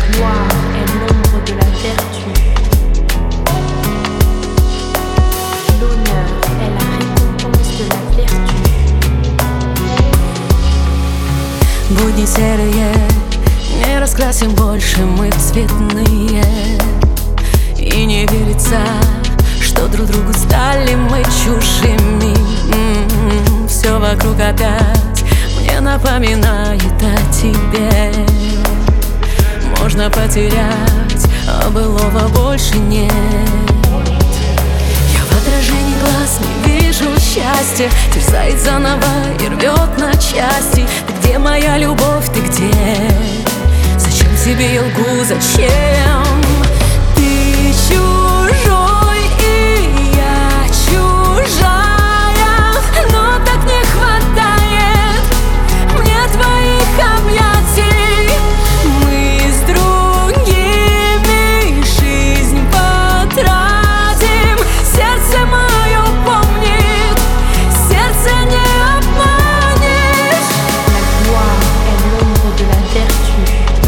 gloire est l'ombre de la vertu. L'honneur est la récompense de la vertu. Будни серые, не раскрасим больше мы в цветные. И не верится, что друг другу стали мы чужими. Все вокруг опять мне напоминает о тебе. Можно потерять, а былого больше нет. Я в отражении глаз не вижу счастья, терзает заново и рвет на части. Ты где, моя любовь, ты где? Зачем тебе я лгу, зачем? Ты чужой, и я чужая, но так не хватает мне твоих объятий. Мы с другими жизнь потратим. Сердце мое помнит, сердце не обманешь. La gloire est l'ombre de la vertu.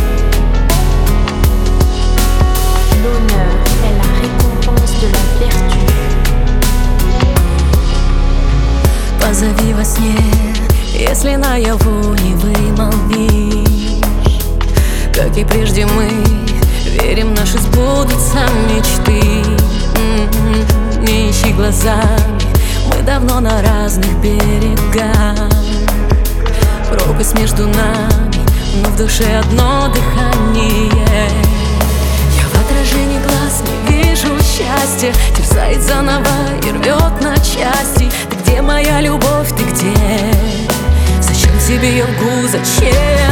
L'honneur est la récompense de la vertu. Позови во сне, если наяву не вымолвишь. Как и прежде мы верим, наши сбудутся мечты. Не ищи глазами, мы давно на разных берегах. Пропасть между нами, но в душе одно дыхание. Я в отражении глаз не вижу счастья, терзает заново и рвет на части. Ты где, моя любовь, ты где? Зачем тебе я лгу, зачем?